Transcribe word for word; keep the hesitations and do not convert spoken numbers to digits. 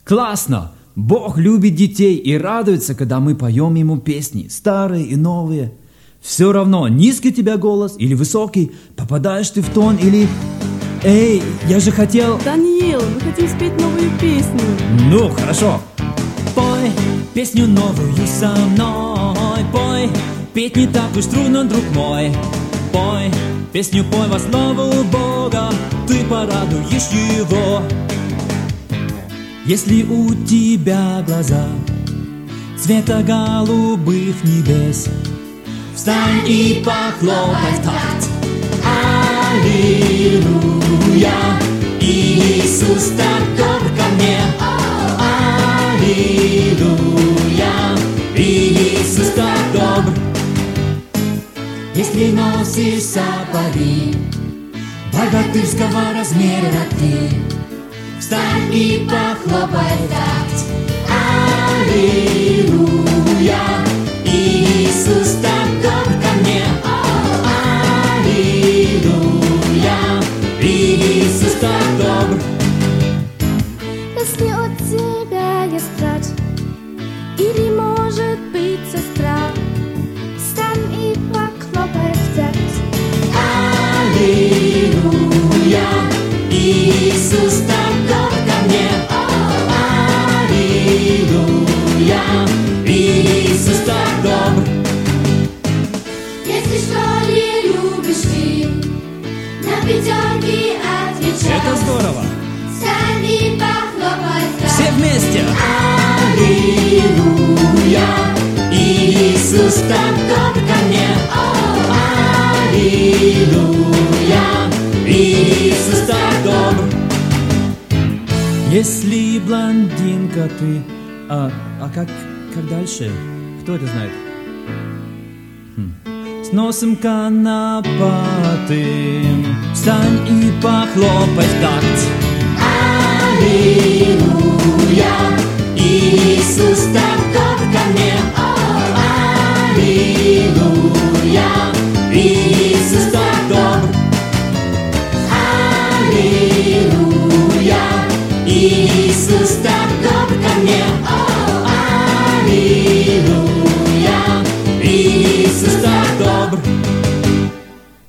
Классно! Бог любит детей и радуется, когда мы поем Ему песни, старые и новые. Все равно, низкий у тебя голос или высокий, попадаешь ты в тон или... Эй, я же хотел... Даниил, мы хотим спеть новую песню. Ну, хорошо. Пой песню новую со мной, пой. Петь не так уж трудно, друг мой. Пой песню, пой во славу Бога, ты порадуешь Его. Если у тебя глаза цвета голубых небес, встань и похлопай в такт. Аллилуйя, Иисус так добр ко мне. Аллилуйя, Иисус так добр. Если носишь сапоги богатырского размера ты, встань и похлопай в такт. Аллилуйя, Иисус так добр ко мне. Аллилуйя, Иисус так добр. Если от тебя есть брат или, может быть, сестра, встань и похлопай в такт. Аллилуйя, Иисус так добр ко мне. Аллилуйя, Иисус так добр. Если что ли любишь ты, на пятерки отвечай. Это здорово. Встань и похлопай в такт. Все вместе. Аллилуйя, Иисус так добр ко мне. Аллилуйя, Иисус так добр. Если блондинка ты, а, а как, как дальше? Кто это знает? Хм. С носом конопатым, встань и похлопай в такт. Аллилуйя, Иисус так добр ко мне. Аллилуйя, Иисус так добр. Аллилуйя, Иисус так